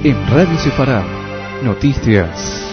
En Radio Sefarad, noticias.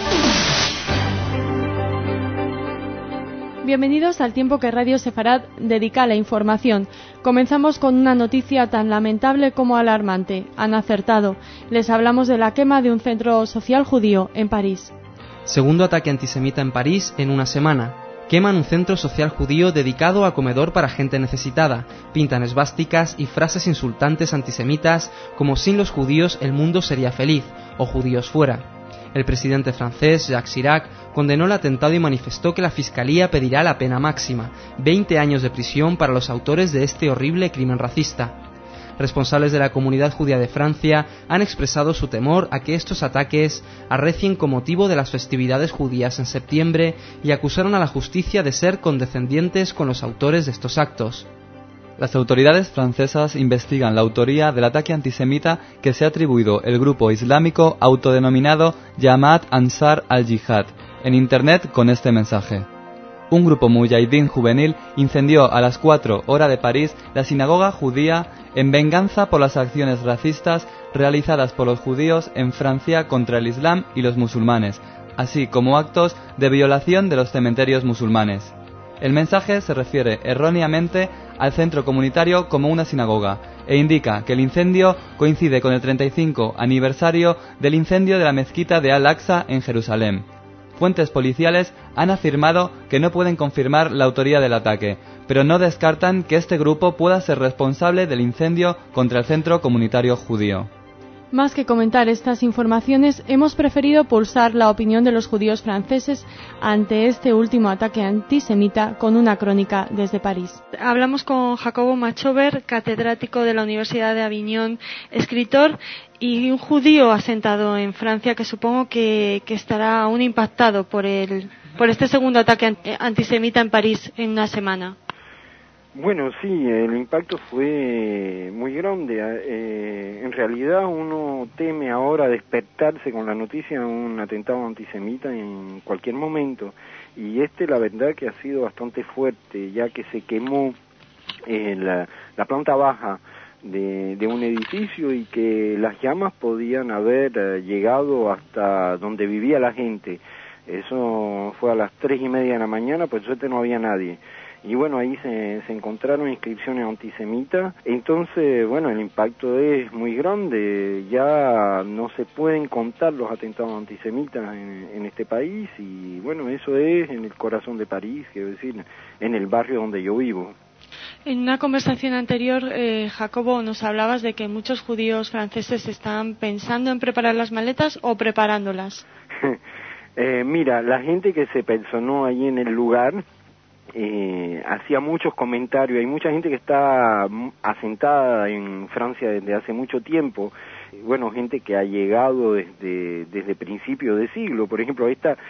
Bienvenidos al tiempo que Radio Sefarad dedica a la información. Comenzamos con una noticia tan lamentable como alarmante. Han acertado. Les hablamos de la quema de un centro social judío en París. Segundo ataque antisemita en París en una semana. Queman un centro social judío dedicado a comedor para gente necesitada. Pintan esvásticas y frases insultantes antisemitas como "sin los judíos el mundo sería feliz" o "judíos fuera". El presidente francés, Jacques Chirac, condenó el atentado y manifestó que la Fiscalía pedirá la pena máxima, 20 años de prisión para los autores de este horrible crimen racista. Responsables de la comunidad judía de Francia han expresado su temor a que estos ataques arrecien con motivo de las festividades judías en septiembre y acusaron a la justicia de ser condescendientes con los autores de estos actos. Las autoridades francesas investigan la autoría del ataque antisemita que se ha atribuido el grupo islámico autodenominado Jamaat Ansar al-Jihad en Internet con este mensaje. Un grupo mujahidín juvenil incendió a las 4 horas de París la sinagoga judía en venganza por las acciones racistas realizadas por los judíos en Francia contra el Islam y los musulmanes, así como actos de violación de los cementerios musulmanes. El mensaje se refiere erróneamente al centro comunitario como una sinagoga e indica que el incendio coincide con el 35 aniversario del incendio de la mezquita de Al-Aqsa en Jerusalén. Fuentes policiales han afirmado que no pueden confirmar la autoría del ataque, pero no descartan que este grupo pueda ser responsable del incendio contra el centro comunitario judío. Más que comentar estas informaciones, hemos preferido pulsar la opinión de los judíos franceses ante este último ataque antisemita con una crónica desde París. Hablamos con Jacobo Machover, catedrático de la Universidad de Aviñón, escritor y un judío asentado en Francia que supongo que estará aún impactado por este segundo ataque antisemita en París en una semana. Bueno, sí, el impacto fue muy grande. En realidad uno teme ahora despertarse con la noticia de un atentado antisemita en cualquier momento. Y la verdad que ha sido bastante fuerte, ya que se quemó la planta baja de un edificio y que las llamas podían haber llegado hasta donde vivía la gente. Eso fue a las 3:30 de la mañana, por suerte no había nadie. Y bueno, ahí se encontraron inscripciones antisemitas. Entonces, bueno, el impacto es muy grande. Ya no se pueden contar los atentados antisemitas en este país. Y bueno, eso es en el corazón de París, quiero decir, en el barrio donde yo vivo. En una conversación anterior, Jacobo, nos hablabas de que muchos judíos franceses están pensando en preparar las maletas o preparándolas. Mira, la gente que se personó ahí en el lugar hacía muchos comentarios. Hay mucha gente que está asentada en Francia desde hace mucho tiempo. Bueno, gente que ha llegado desde principios de siglo. Por ejemplo,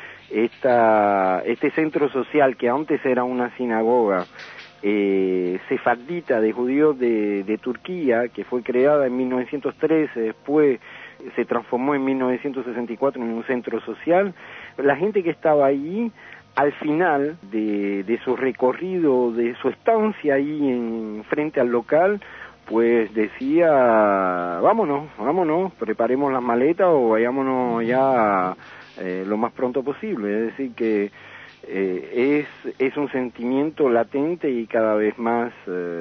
este centro social que antes era una sinagoga sefardita de judíos de Turquía, que fue creada en 1913, después se transformó en 1964 en un centro social. La gente que estaba ahí, al final de su recorrido, de su estancia ahí frente al local, pues decía, vámonos, preparemos las maletas o vayámonos ya lo más pronto posible. Es decir que es un sentimiento latente y cada vez más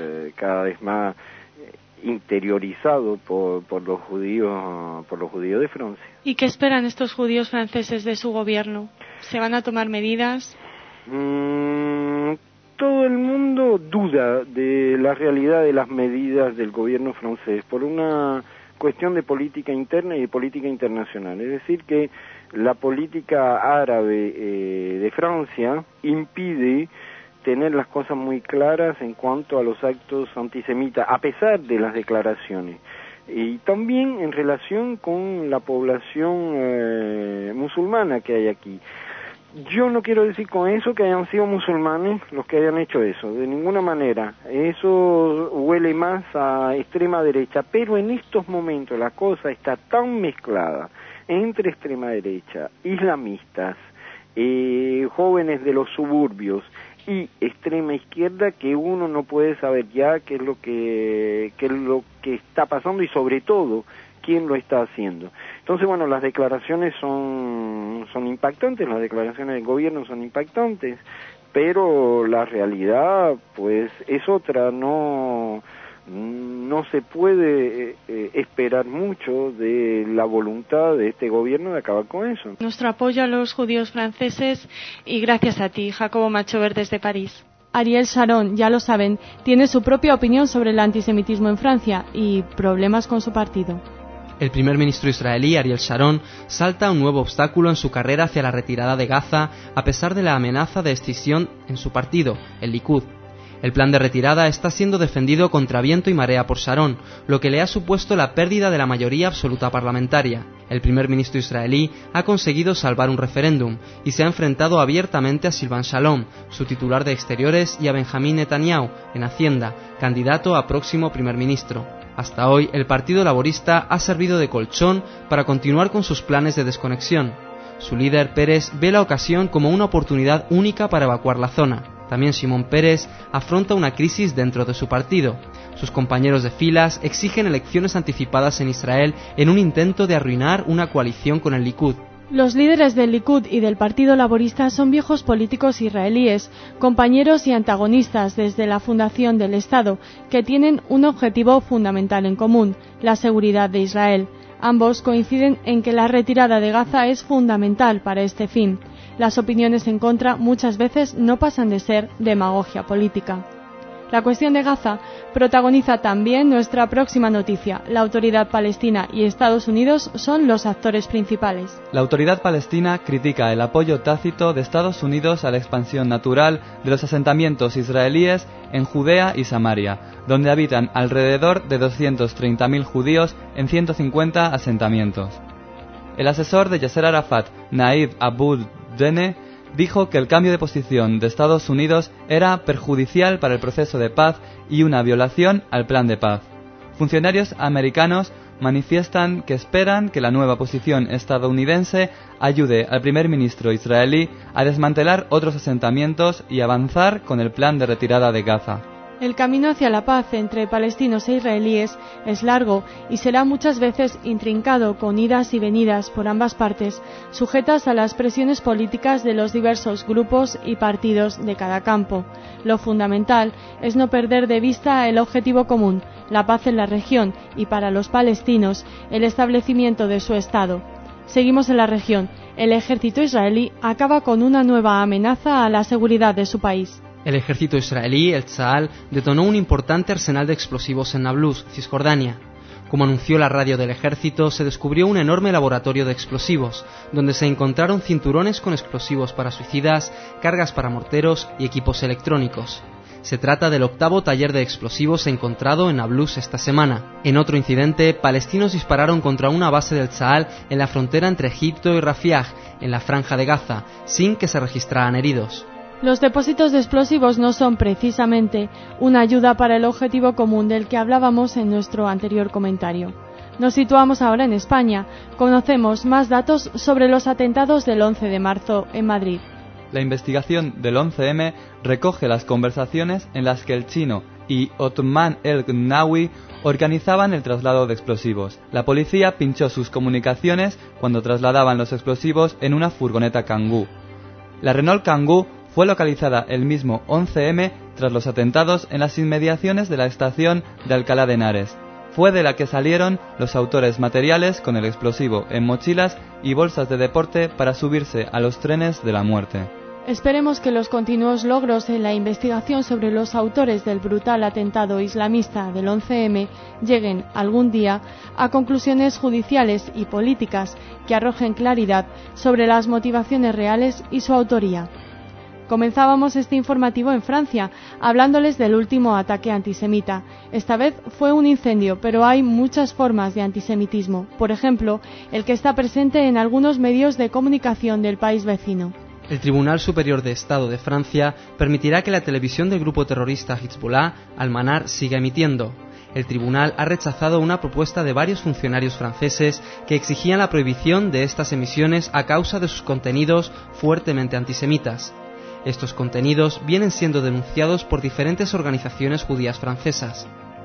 interiorizado por los judíos de Francia. ¿Y qué esperan estos judíos franceses de su gobierno? ¿Se van a tomar medidas? Todo el mundo duda de la realidad de las medidas del gobierno francés por una cuestión de política interna y de política internacional. Es decir que la política árabe de Francia impide tener las cosas muy claras en cuanto a los actos antisemitas, a pesar de las declaraciones. Y también en relación con la población musulmana que hay aquí. Yo no quiero decir con eso que hayan sido musulmanes los que hayan hecho eso, de ninguna manera. Eso huele más a extrema derecha, pero en estos momentos la cosa está tan mezclada entre extrema derecha, islamistas, jóvenes de los suburbios y extrema izquierda que uno no puede saber ya qué es lo que está pasando y sobre todo quién lo está haciendo. Entonces, bueno, las declaraciones son impactantes, las declaraciones del gobierno son impactantes, pero la realidad, pues, es otra. No se puede esperar mucho de la voluntad de este gobierno de acabar con eso. Nuestro apoyo a los judíos franceses y gracias a ti, Jacobo Machover, desde París. Ariel Sharon, ya lo saben, tiene su propia opinión sobre el antisemitismo en Francia y problemas con su partido. El primer ministro israelí, Ariel Sharon, salta un nuevo obstáculo en su carrera hacia la retirada de Gaza a pesar de la amenaza de escisión en su partido, el Likud. El plan de retirada está siendo defendido contra viento y marea por Sharon, lo que le ha supuesto la pérdida de la mayoría absoluta parlamentaria. El primer ministro israelí ha conseguido salvar un referéndum y se ha enfrentado abiertamente a Silvan Shalom, su titular de Exteriores, y a Benjamín Netanyahu, en Hacienda, candidato a próximo primer ministro. Hasta hoy, el Partido Laborista ha servido de colchón para continuar con sus planes de desconexión. Su líder, Peres, ve la ocasión como una oportunidad única para evacuar la zona. También Shimon Peres afronta una crisis dentro de su partido. Sus compañeros de filas exigen elecciones anticipadas en Israel en un intento de arruinar una coalición con el Likud. Los líderes del Likud y del Partido Laborista son viejos políticos israelíes, compañeros y antagonistas desde la fundación del Estado, que tienen un objetivo fundamental en común, la seguridad de Israel. Ambos coinciden en que la retirada de Gaza es fundamental para este fin. Las opiniones en contra muchas veces no pasan de ser demagogia política. La cuestión de Gaza protagoniza también nuestra próxima noticia. La Autoridad Palestina y Estados Unidos son los actores principales. La Autoridad Palestina critica el apoyo tácito de Estados Unidos a la expansión natural de los asentamientos israelíes en Judea y Samaria, donde habitan alrededor de 230.000 judíos en 150 asentamientos. El asesor de Yasser Arafat, Naib Abu-Dene, dijo que el cambio de posición de Estados Unidos era perjudicial para el proceso de paz y una violación al plan de paz. Funcionarios americanos manifiestan que esperan que la nueva posición estadounidense ayude al primer ministro israelí a desmantelar otros asentamientos y avanzar con el plan de retirada de Gaza. El camino hacia la paz entre palestinos e israelíes es largo y será muchas veces intrincado con idas y venidas por ambas partes, sujetas a las presiones políticas de los diversos grupos y partidos de cada campo. Lo fundamental es no perder de vista el objetivo común, la paz en la región y, para los palestinos, el establecimiento de su Estado. Seguimos en la región. El ejército israelí acaba con una nueva amenaza a la seguridad de su país. El ejército israelí, el Tzahal, detonó un importante arsenal de explosivos en Nablus, Cisjordania. Como anunció la radio del ejército, se descubrió un enorme laboratorio de explosivos, donde se encontraron cinturones con explosivos para suicidas, cargas para morteros y equipos electrónicos. Se trata del 8º taller de explosivos encontrado en Nablus esta semana. En otro incidente, palestinos dispararon contra una base del Tzahal en la frontera entre Egipto y Rafiah, en la franja de Gaza, sin que se registraran heridos. Los depósitos de explosivos no son precisamente una ayuda para el objetivo común del que hablábamos en nuestro anterior comentario. Nos situamos ahora en España. Conocemos más datos sobre los atentados del 11 de marzo en Madrid. La investigación del 11M recoge las conversaciones en las que el chino y Othman el-Gnawi organizaban el traslado de explosivos. La policía pinchó sus comunicaciones cuando trasladaban los explosivos en una furgoneta Kangoo. La Renault Kangoo fue localizada el mismo 11M tras los atentados en las inmediaciones de la estación de Alcalá de Henares. Fue de la que salieron los autores materiales con el explosivo en mochilas y bolsas de deporte para subirse a los trenes de la muerte. Esperemos que los continuos logros en la investigación sobre los autores del brutal atentado islamista del 11M lleguen algún día a conclusiones judiciales y políticas que arrojen claridad sobre las motivaciones reales y su autoría. Comenzábamos este informativo en Francia, hablándoles del último ataque antisemita. Esta vez fue un incendio, pero hay muchas formas de antisemitismo. Por ejemplo, el que está presente en algunos medios de comunicación del país vecino. El Tribunal Superior de Estado de Francia permitirá que la televisión del grupo terrorista Hezbollah, Al-Manar, siga emitiendo. El tribunal ha rechazado una propuesta de varios funcionarios franceses que exigían la prohibición de estas emisiones a causa de sus contenidos fuertemente antisemitas. Estos contenidos vienen siendo denunciados por diferentes organizaciones judías francesas.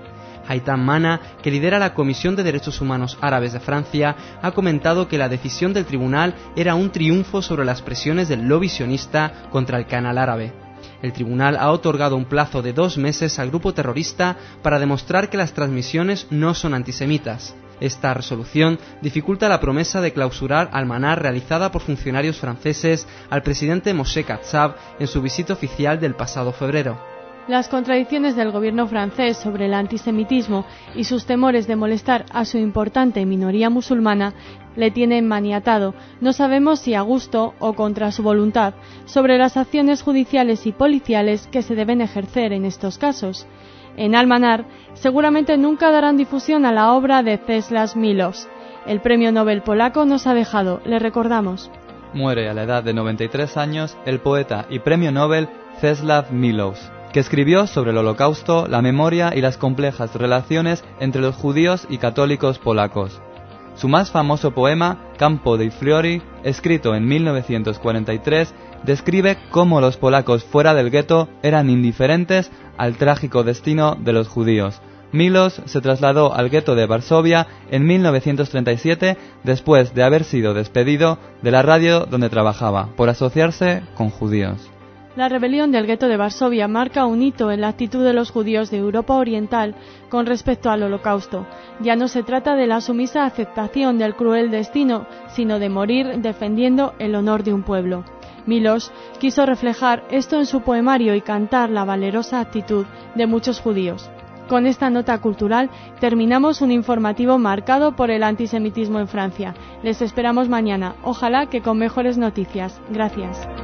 Haitham Mana, que lidera la Comisión de Derechos Humanos Árabes de Francia, ha comentado que la decisión del tribunal era un triunfo sobre las presiones del lobby sionista contra el canal árabe. El tribunal ha otorgado un plazo de 2 meses al grupo terrorista para demostrar que las transmisiones no son antisemitas. Esta resolución dificulta la promesa de clausurar Al-Manar realizada por funcionarios franceses al presidente Moshe Katsav en su visita oficial del pasado febrero. Las contradicciones del gobierno francés sobre el antisemitismo y sus temores de molestar a su importante minoría musulmana le tienen maniatado, no sabemos si a gusto o contra su voluntad, sobre las acciones judiciales y policiales que se deben ejercer en estos casos. En Al-Manar seguramente nunca darán difusión a la obra de Czesław Miłosz. El premio Nobel polaco nos ha dejado, le recordamos. Muere a la edad de 93 años el poeta y premio Nobel Czesław Miłosz, que escribió sobre el Holocausto, la memoria y las complejas relaciones entre los judíos y católicos polacos. Su más famoso poema, Campo dei Fiori, escrito en 1943, describe cómo los polacos fuera del gueto eran indiferentes al trágico destino de los judíos. Miłosz se trasladó al gueto de Varsovia en 1937 después de haber sido despedido de la radio donde trabajaba por asociarse con judíos. La rebelión del gueto de Varsovia marca un hito en la actitud de los judíos de Europa Oriental con respecto al Holocausto. Ya no se trata de la sumisa aceptación del cruel destino, sino de morir defendiendo el honor de un pueblo. Miłosz quiso reflejar esto en su poemario y cantar la valerosa actitud de muchos judíos. Con esta nota cultural terminamos un informativo marcado por el antisemitismo en Francia. Les esperamos mañana, ojalá que con mejores noticias. Gracias.